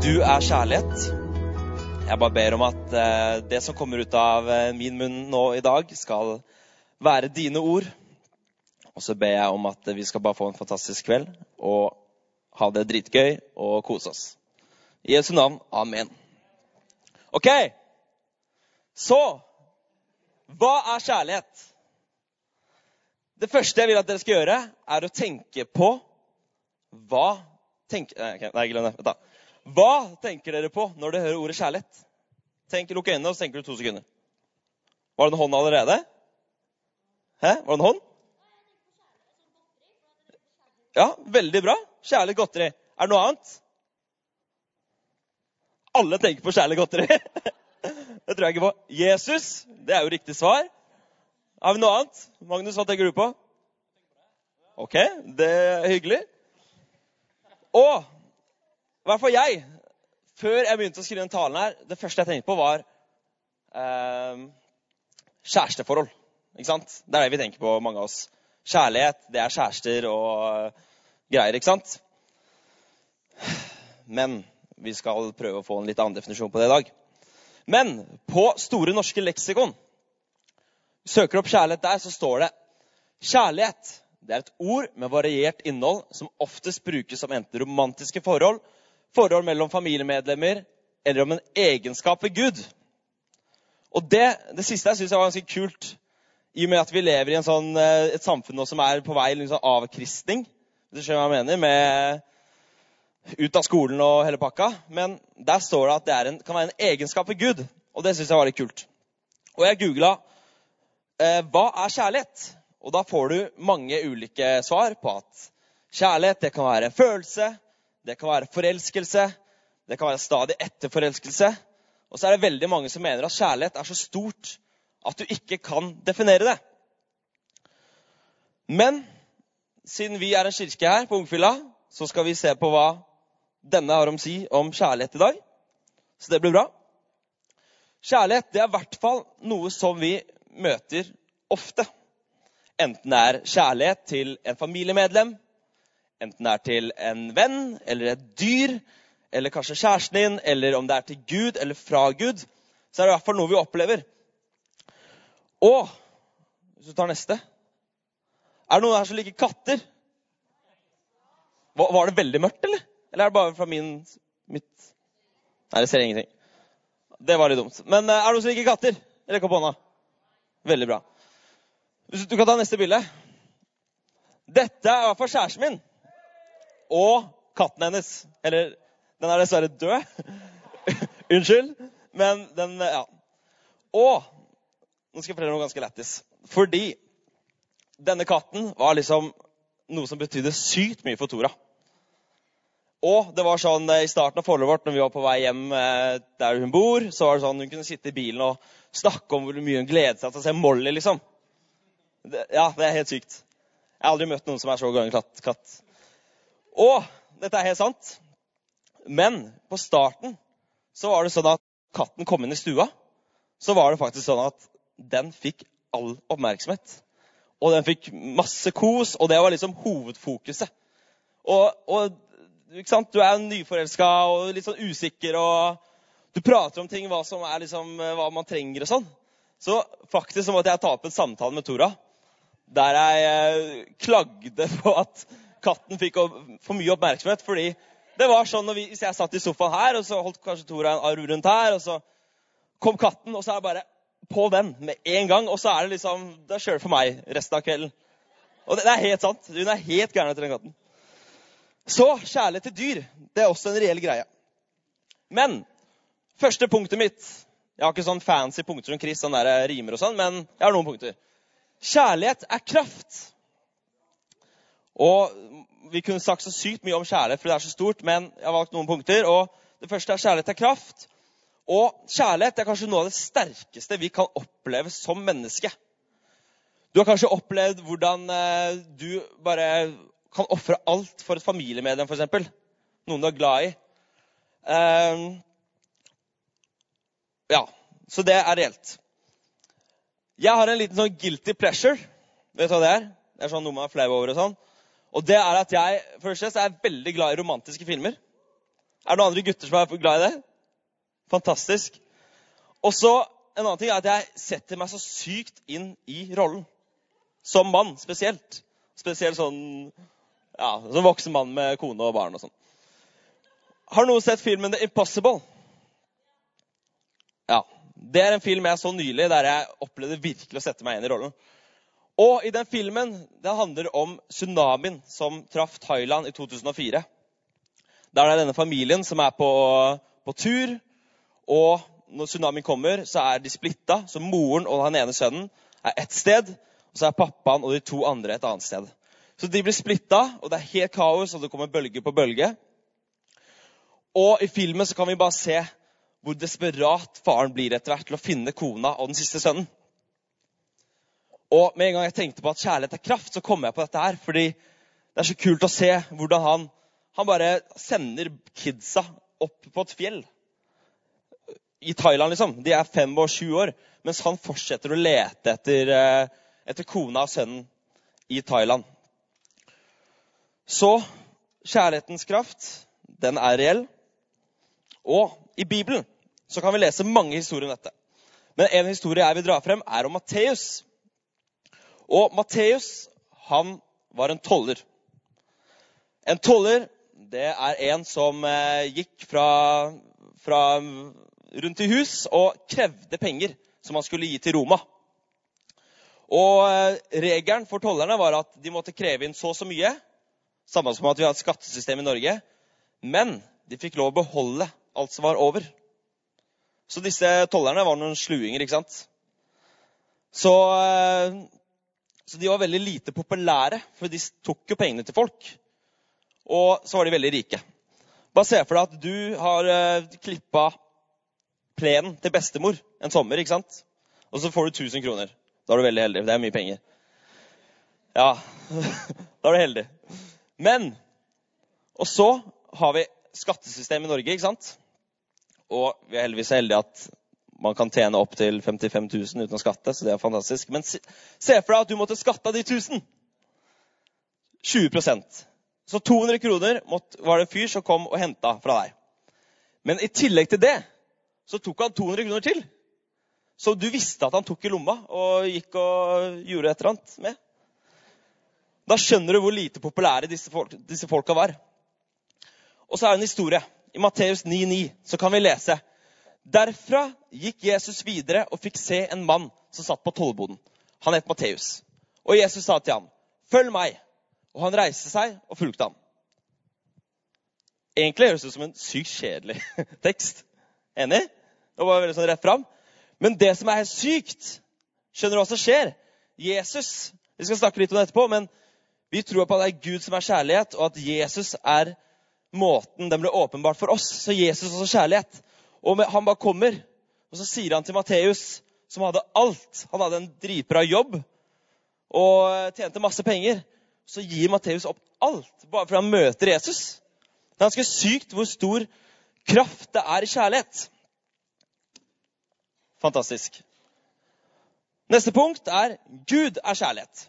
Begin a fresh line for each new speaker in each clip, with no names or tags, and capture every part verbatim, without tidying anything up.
Du er kjærlighet. Jeg bare ber om at eh, det som kommer ut av eh, min munn nå i dag skal være dine ord. Og så ber jeg om at vi skal bare få en fantastisk kveld og ha det dritgøy og kose oss. I Jesu navn, amen. Ok, så hva er kjærlighet? Det første jeg vil at dere skal gjøre er å tenke på hva tenker, nei, okay, nei, glem det, vent da. Hva tenker dere på når dere hører ordet kjærlighet? Tenk, lukk øynene, og så tenker du to sekunder. Var det en hånd allerede? Hæ? Var det en hånd? Ja, veldig bra. Kjærlighet godteri. Er det noe annet? Alle tenker på kjærlighet godteri. Det tror jeg ikke på. Jesus, det er jo riktig svar. Har vi noe annet? Magnus, hva tenker du på? Ok, det er hyggelig. Og, i hvert fall jeg, før jeg begynte å skrive den talen her, det første jeg tenkte på var eh, kjæresteforhold. Ikke sant? Det er det vi tenker på, mange av oss. Kjærlighet, det er kjærester og uh, greier, ikke sant? Men vi skal prøve å få en litt annen definisjon på det i dag. Men på Store norske leksikon, søker opp kjærlighet der, så står det kjærlighet. Det er et ord med variert innhold som oftest brukes som enten romantiske forhold, forhold mellom familiemedlemmer, eller om en egenskap ved Gud. Og det, det siste jeg synes jeg var ganske kult, i og med at vi lever i en sånn, et samfunn som er på vei liksom, avkristning. Det skjønner hva jeg mener, med ut av skolen og hele pakka. Men der står det at det er en, kan være en egenskap ved Gud, og det synes jeg var litt kult. Og jeg googlet, eh, hva er kjærlighet? Og da får du mange ulike svar på at kjærlighet, det kan være følelse, det kan være forelskelse, det kan være stadig etterforelskelse. Og så er det veldig mange som mener at kjærlighet er så stort at du ikke kan definere det. Men siden vi er en kirke her på Ungfylla, så skal vi se på hva denne har om si om kjærlighet i dag. Så det blir bra. Kjærlighet, det er i hvert fall noe som vi møter ofte. Enten det er kjærlighet til en familiemedlem, enten det er til en venn, eller et dyr, eller kanskje kjæresten din, eller om det er til Gud, eller fra Gud, så er det i hvert fall noe vi opplever. Og, hvis du tar neste, er det noen her som liker katter? Var, var det veldig mørkt, eller? Eller er det bare fra min, mitt? Nei, det ser ingenting. Det var litt dumt. Men er det noen som liker katter? Rekk opp hånda. Veldig bra. Hvis du kan ta neste bilde. Dette er i hvert fall kjæresten min. Og katten hennes. Eller, den er dessverre død. Unnskyld. Men den, ja. Og, nå skal jeg fortelle noe ganske lettis. Fordi denne katten var liksom noe som betydde sykt mye for Tora. Og det var sånn, i starten av forholdet vårt, når vi var på vei hjem der hun bor, så var det sånn, hun kunne sitte i bilen og snakke om hvor mye hun gledet seg til å se Molly, liksom. Det, ja, det er helt sykt. Jeg har aldri møtt noen som er så glad i en katt. Og dette er helt sant. Men på starten så var det sånn at katten kom inn i stua. Så var det faktisk sånn at den fikk all oppmerksomhet. Og den fikk masse kos, og det var liksom hovedfokuset. Og, og ikke sant? Du er nyforelsket og litt sånn usikker, og du prater om ting, hva som er liksom, hva man trenger og sånn. Så faktisk så måtte jeg ta opp en samtale med Tora, der jeg klagde på at katten fikk for mye oppmerksomhet, fordi det var sånn, når vi, hvis jeg satt i sofaen her, og så holdt kanskje Tora en arv rundt her, og så kom katten, og så er det bare på den med en gang, og så er det liksom, det er kjørt for meg resten av kvelden. Og det, det er helt sant, hun er helt gærne til den katten. Så kjærlighet til dyr, det er også en reell greie. Men, første punktet mitt, jeg har ikke sånn fancy punkter som Chris, sånn der rimer og sånn, men jeg har noen punkter. Kjærlighet er kraft. Og vi kunne sagt så sykt mye om kjærlighet, for det er så stort, men jeg har valgt noen punkter, og det første er kjærlighet er kraft. Og kjærlighet er kanskje noe av det sterkeste vi kan oppleve som menneske. Du har kanskje opplevd hvordan eh, du bare kan offre alt for et familiemedlem, for eksempel. Noen du er glad i. Eh, ja, så det er reelt. Jeg har en liten sånn guilty pleasure. Vet du hva det er? Det er sånn noe man er flau over og sånn. Og det er at jeg, for det første, så er jeg veldig glad i romantiske filmer. Er det noen andre gutter som er glad i det? Fantastisk. Og så en annen ting er at jeg setter meg så sykt inn i rollen. Som mann, spesielt. Spesielt sånn, ja, som voksen mann med kone og barn og sånn. Har noen sett filmen The Impossible? Ja, det er en film jeg så nylig der jeg opplevde virkelig å sette meg inn i rollen. Og i den filmen, det handler om tsunamien som traff Thailand i to tusen og fire. Der er det denne familien som er på, på tur, og når tsunamien kommer, så er de splittet, så moren og den ene sønnen er ett sted, og så er pappaen og de to andre et annet sted. Så de blir splittet, og det er helt kaos, og det kommer bølge på bølge. Og i filmen så kan vi bare se hvor desperat faren blir etter hvert til å finne kona og den siste sønnen. Og med en gang jeg tenkte på at kjærlighet er kraft, så kom jeg på dette her, fordi det er så kult å se hvordan han, han bare sender kidsa opp på et fjell. I Thailand liksom, de er fem og sju år, mens han fortsetter å lete etter, etter kona og sønnen i Thailand. Så kjærlighetens kraft, den er reell. Og i Bibelen så kan vi lese mange historier om dette. Men en historie jeg vil dra frem er om Matteus. Og Matteus, han var en toller. En toller, det er en som eh, gikk fra, fra rundt i hus og krevde penger som han skulle gi til Roma. Og eh, regelen for tollerne var at de måtte kreve inn så og så mye, samme som at vi har et skattesystem i Norge, men de fikk lov å beholde alt som var over. Så disse tollerne var noen sluinger, ikke sant? Så... Eh, Så de var veldig lite populære, for de tok jo pengene til folk. Og så var de veldig rike. Bare se for deg at du har uh, klippet plenen til bestemor en sommer, ikke sant? Og så får du tusen kroner. Da er du veldig heldig, det er mye penger. Ja, da er du heldig. Men, og så har vi skattesystem i Norge, ikke sant? Og vi er heldigvis heldige at man kan tjene opp til femtifem tusen uten å skatte, så det er fantastisk. Men se, se for deg at du måtte skatte de tusen. tjue prosent. Så to hundre kroner måtte, var det en fyr som kom og hentet fra deg. Men i tillegg til det, så tok han to hundre kroner til. Så du visste at han tok i lomma og gikk og gjorde et eller annet med. Da skjønner du hvor lite populære disse, folk, disse folka var. Og så er det en historie. I Matteus ni ni så kan vi lese: Derfra gikk Jesus videre og fikk se en mann som satt på tollboden. Han het Matteus. Og Jesus sa til ham: følg meg. Og han reiste seg og fulgte ham. Egentlig høres det ut som en sykt kjedelig tekst. Enig? Det var veldig sånn rett frem. Men det som er helt sykt, skjønner du hva som skjer? Jesus, vi skal snakke litt om det etterpå, men vi tror på at det er Gud som er kjærlighet, og at Jesus er måten den ble åpenbart for oss. Så Jesus er også kjærlighet. Og han bare kommer, og så sier han til Matteus, som hadde alt. Han hadde en dritbra jobb, og tjente masse penger. Så gir Matteus opp alt, bare fordi han møter Jesus. Det er ganske sykt hvor stor kraft det er i kjærlighet. Fantastisk. Neste punkt er, Gud er kjærlighet.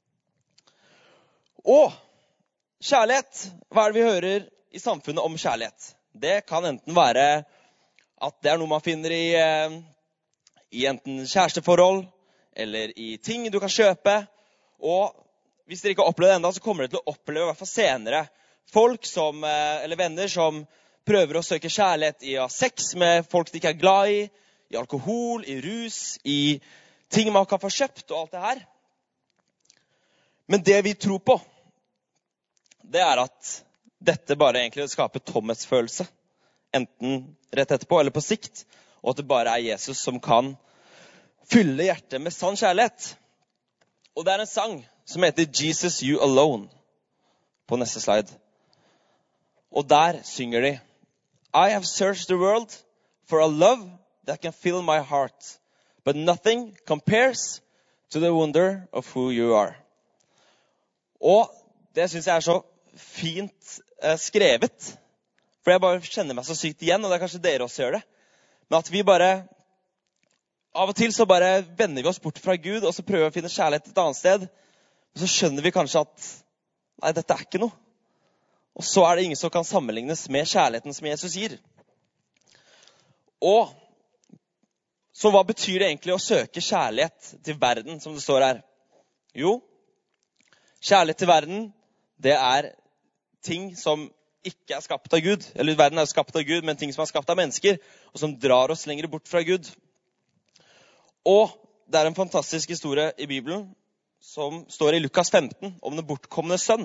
Og kjærlighet, hva er det vi hører i samfunnet om kjærlighet? Det kan enten være at det er noe man finner i, i enten kjæresteforhold, eller i ting du kan kjøpe. Og hvis dere ikke har opplevd det enda, så kommer dere til å oppleve, i hvert fall senere, folk som, eller venner som prøver å søke kjærlighet i å ha sex med folk de ikke er glad i, i alkohol, i rus, i ting man kan få kjøpt og alt det her. Men det vi tror på, det er at dette bare egentlig skaper tomhetsfølelse. Enten rett etterpå eller på sikt, og at det bare er Jesus som kan fylle hjertet med sann kjærlighet. Og det er en sang som heter Jesus You Alone, på neste slide. Og der synger de: I have searched the world for a love that can fill my heart, but nothing compares to the wonder of who you are. Og det synes jeg er så fint eh, skrevet, for jeg bare kjenner meg så sykt igjen, og det er kanskje dere også gjør det. Men at vi bare, av og til så bare vender vi oss bort fra Gud, og så prøver vi å finne kjærlighet et annet sted. Og så skjønner vi kanskje at, nei, dette er ikke noe. Og så er det ingen som kan sammenlignes med kjærligheten som Jesus gir. Og så hva betyr det egentlig å søke kjærlighet til verden, som det står her? Jo, kjærlighet til verden, det er ting som ikke er skapt av Gud. Eller verden er skapt av Gud, men ting som er skapt av mennesker, og som drar oss lenger bort fra Gud. Og det er en fantastisk historie i Bibelen, som står i Lukas femten, om den bortkomne sønn.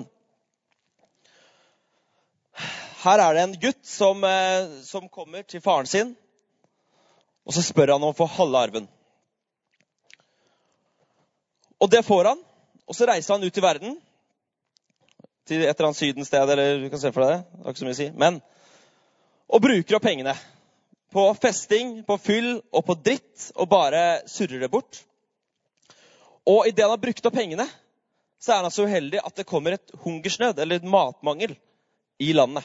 Her er det en gutt som, eh, som kommer til faren sin, og så spør han om å få halve arven. Og det får han, og så reiser han ut i verden, til et eller annet sydensted, eller du kan se for deg det, det er ikke så mye å si, men, og bruker opp pengene på festing, på fyll og på dritt, og bare surrer det bort. Og i det han har brukt opp pengene, så er han så uheldig at det kommer et hungersnød, eller et matmangel, i landet.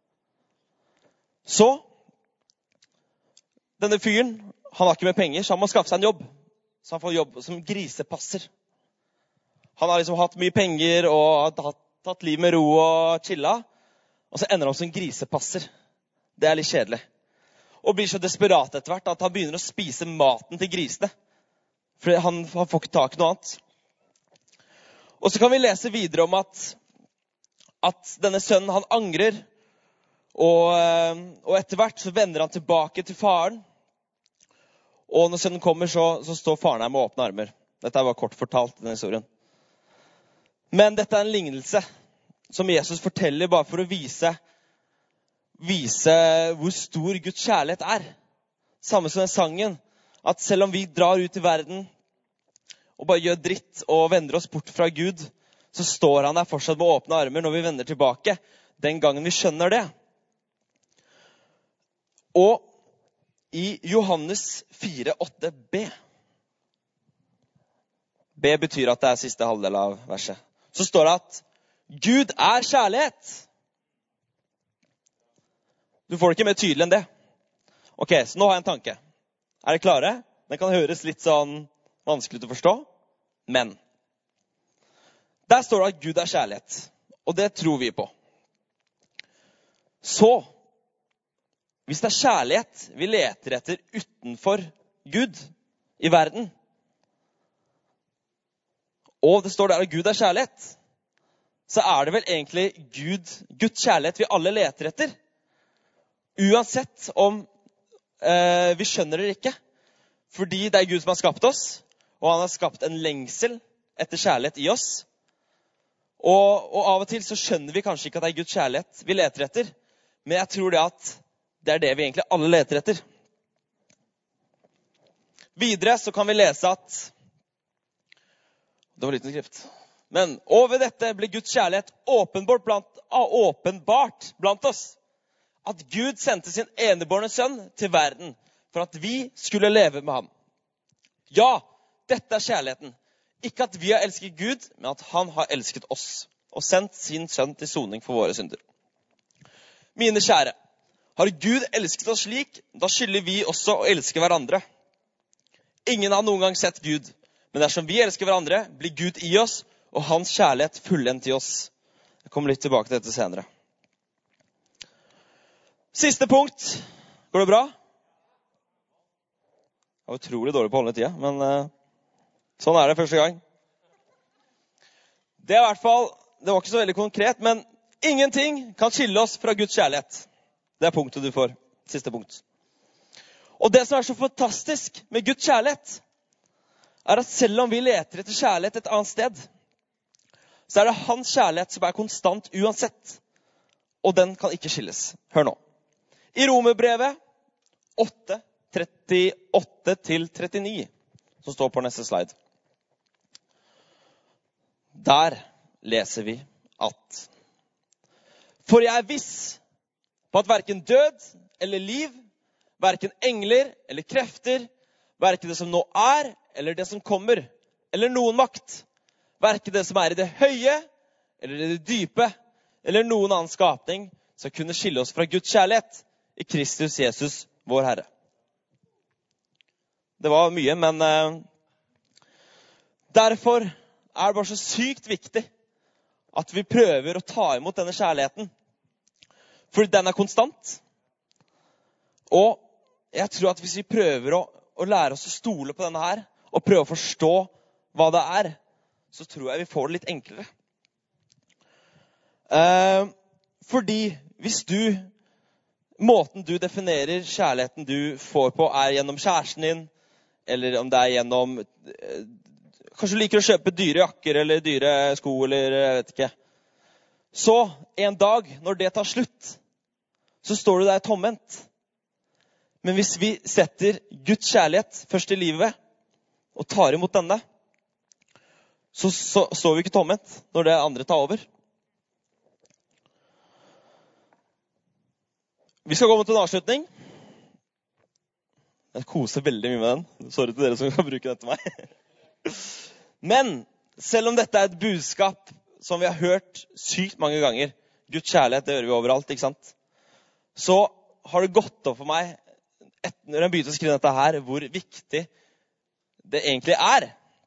Så, denne fyren, han har ikke med penger, så han må skaffe seg en jobb. Så han får jobb som grisepasser. Han har liksom hatt mye penger, og har tatt liv med ro og chilla, og så ender han som grisepasser. Det er litt kjedelig. Og blir så desperat etter hvert at han begynner å spise maten til grisene. For han, han får ikke tak i noe annet. Og så kan vi lese videre om at, at denne sønnen, han angrer, og, og etter hvert så vender han tilbake til faren. Og når sønnen kommer, så, så står faren her med åpne armer. Dette er bare kort fortalt i denne historien. Men dette er en lignelse som Jesus forteller bare for å vise, vise hvor stor Guds kjærlighet er. Samme som den sangen, at selv om vi drar ut i verden og bare gjør dritt og vender oss bort fra Gud, så står han der fortsatt med åpne armer når vi vender tilbake, den gangen vi skjønner det. Og i Johannes fire åtte b, B betyr at det er siste halvdel av verset, så står det at Gud er kjærlighet. Du får det ikke mer tydelig enn det. Ok, så nå har jeg en tanke. Er dere klare? Den kan høres litt sånn vanskelig til å forstå, men der står det at Gud er kjærlighet, og det tror vi på. Så, hvis det er kjærlighet vi leter etter utenfor Gud i verden, og det står der at Gud er kjærlighet, så er det vel egentlig Gud, Guds kjærlighet vi alle leter etter. Uansett om eh, vi skjønner det ikke. Fordi det er Gud som har skapt oss, og han har skapt en lengsel etter kjærlighet i oss. Og, og av og til så skjønner vi kanskje ikke at det er Guds kjærlighet vi leter etter, men jeg tror det at det er det vi egentlig alle leter etter. Videre så kan vi lese at det var liten skrift. Men over dette ble Guds kjærlighet åpenbart blant, åpenbart blant oss. At Gud sendte sin enebårne sønn til verden for at vi skulle leve med ham. Ja, dette er kjærligheten. Ikke at vi har elsket Gud, men at han har elsket oss og sendt sin sønn til soning for våre synder. Mine kjære, har Gud elsket oss slik, da skylder vi også å elske hverandre. Ingen har noen gang sett Gud, men dersom vi elsker hverandre, blir Gud i oss, og hans kjærlighet fullendt i oss. Jeg kommer litt tilbake til dette senere. Siste punkt. Går det bra? Jeg var utrolig dårlig på å holde tida, men uh, sånn er det første gang. Det er i hvert fall, det var ikke så veldig konkret, men ingenting kan skille oss fra Guds kjærlighet. Det er punktet du får. Siste punkt. Og det som er så fantastisk med Guds kjærlighet, er at selv om vi leter etter kjærlighet et annet sted, så er det hans kjærlighet som er konstant uansett. Og den kan ikke skilles. Hør nå. I Romerbrevet åtte, trettiåtte til trettini, som står på neste slide. Der leser vi at for jeg er viss på at hverken død eller liv, hverken engler eller krefter, hverken det som nå er eller det som kommer, eller noen makt, hverken det som er i det høye eller i det dype, eller noen annen skapning, skal kunne skille oss fra Guds kjærlighet i Kristus Jesus, vår Herre. Det var mye, men uh, derfor er det bare så sykt viktig at vi prøver å ta imot denne kjærligheten Fordi den er konstant. Og jeg tror at hvis vi prøver å, å lære oss å stole på denne her, og prøve å forstå hva det er, så tror jeg vi får det litt enklere. Eh, fordi hvis du, måten du definerer kjærligheten du får på er gjennom kjæresten din, eller om det er gjennom, eh, kanskje du liker å kjøpe dyre jakker eller dyre sko, eller jeg vet ikke. Så en dag, når det tar slutt, så står du der tomhendt. Men hvis vi setter Guds kjærlighet først i livet, og tar imot denne, så, så står vi ikke tomhendt når det andre tar over. Vi skal gå mot en avslutning. Jeg koser veldig mye med den. Sorry til dere som kan bruke den til meg. Men selv om dette er et budskap som vi har hørt sykt mange ganger, Guds kjærlighet, det hører vi overalt, ikke sant? Så har det gått opp for meg, etter når jeg begynte å skrive dette her, hvor viktig det egentlig er.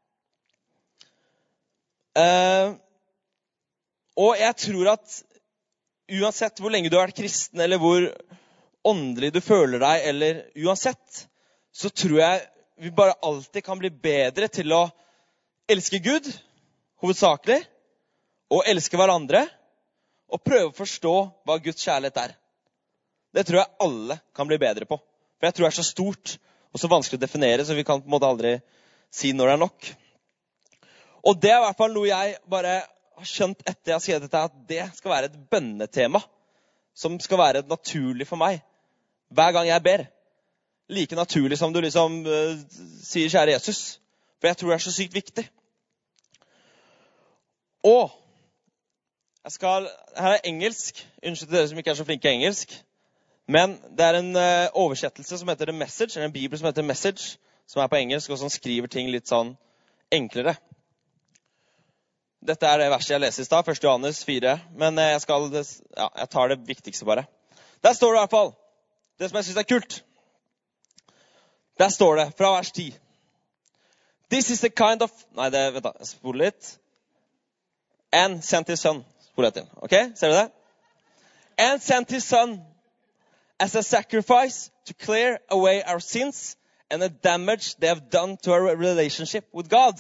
Uh, og jeg tror at uansett hvor lenge du har vært kristen, eller hvor åndelig du føler deg, eller uansett, så tror jeg vi bare alltid kan bli bedre til å elske Gud, hovedsakelig, og elske hverandre, og prøve å forstå hva Guds kjærlighet er. Det tror jeg alle kan bli bedre på. For jeg tror det er så stort og så vanskelig å definere, så vi kan på en måte aldri si når det er nok. Og det er i hvert fall noe jeg bare har skjønt etter jeg har skrevet dette, at det skal være et bønnetema, som skal være naturlig for meg, hver gang jeg ber. Like naturlig som du liksom uh, sier kjære Jesus, for jeg tror det er så sykt viktig. Og jeg skal, her er engelsk, unnskyld til dere som ikke er så flinke i engelsk, men det er en uh, oversettelse som heter The Message, eller en bibel som heter Message, som er på engelsk, og som skriver ting litt sånn enklere. Dette er det verset jeg leser i sted, første Johannes fire, men jeg, skal, ja, jeg tar det viktigste bare. Der står det i hvert fall, det som jeg synes er kult. Der står det, fra vers ti. This is the kind of... Nei, det, vent da, jeg spoler litt. And sent his son. Spoler jeg til, ok? Ser du det? And sent his son as a sacrifice to clear away our sins and the damage they have done to our relationship with God.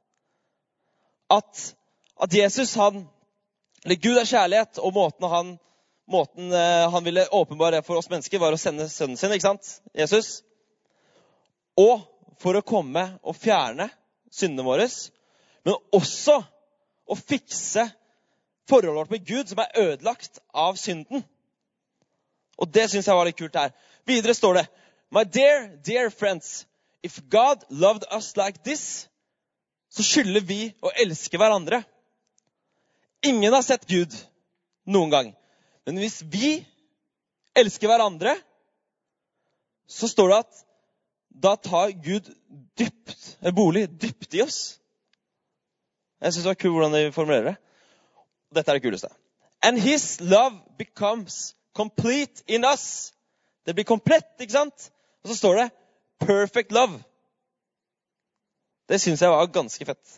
At, at Jesus, han, eller Gud er kjærlighet, og måten han, måten han ville åpenbare for oss mennesker var å sende sønnen sin, ikke sant? Jesus. Og for å komme og fjerne syndene våre, men også å fikse forholdet vårt med Gud som er ødelagt av synden. Og det synes jeg var litt kult her. Videre står det, My dear, dear friends, if God loved us like this, så skylder vi å elske hverandre. Ingen har sett Gud noen gang. Men hvis vi elsker hverandre, så står det at da tar Gud dypt, en bolig dypt i oss. Jeg synes det var kult hvordan de formulerer det. Dette er det kuleste. And his love becomes complete in us. Det blir komplett, ikke sant? Og så står det perfect love. Det synes jeg var ganske fett.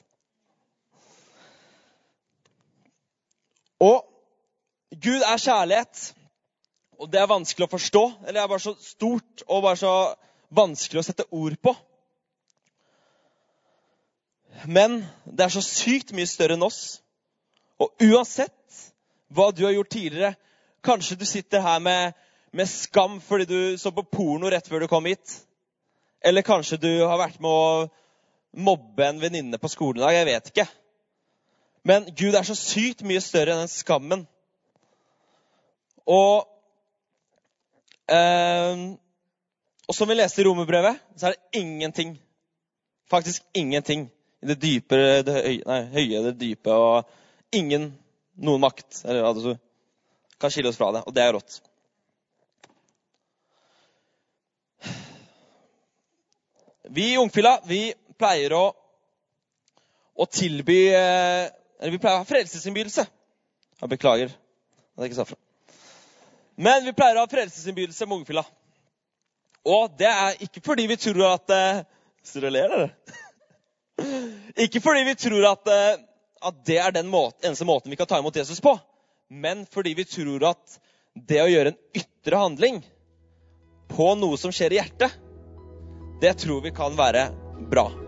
Og Gud er kjærlighet, og det er vanskelig å forstå, eller det er bare så stort og bare så vanskelig å sette ord på. Men det er så sykt mye større enn oss. Og uansett hva du har gjort tidligere, kanskje du sitter her med, med skam fordi du så på porno rett før du kom hit. Eller kanskje du har vært med å mobbe en venninne på skolen i dag, jeg vet ikke. Men Gud er så sykt mye større enn den skammen. Og, eh, og som vi leste i Romerbrevet, så er det ingenting, faktisk ingenting i det dype, det høye, nei, høye, det dype, og ingen, noen makt, eller hva du kan skille oss fra det, og det er rått. Vi i Ungfilla, vi pleier å, å tilby, eller vi pleier å ha frelsesinnbydelse. Jeg beklager, det er ikke så fra. Men vi pleier å ha frelsesinnbydelse med Ungfilla. Og det er ikke fordi vi tror at, styrer dere? Ikke fordi vi tror at, at det er den måten, eneste måten vi kan ta imot Jesus på, men fordi vi tror at det å gjøre en ytre handling på noe som skjer i hjertet, det tror vi kan være bra.